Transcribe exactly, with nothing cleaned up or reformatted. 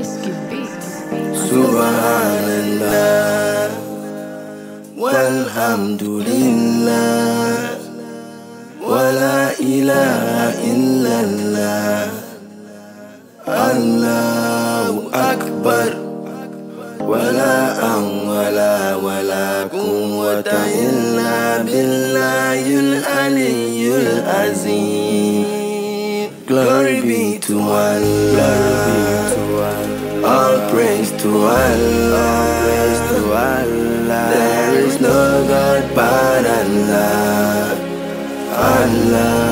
Subhanallah, walhamdulillah, wa la ilaha illallah, Allahu Akbar, wala an wala wala quwwata illa billahil aliyyil azim. Glory be to Allah, all praise to Allah. There is no God but Allah, Allah.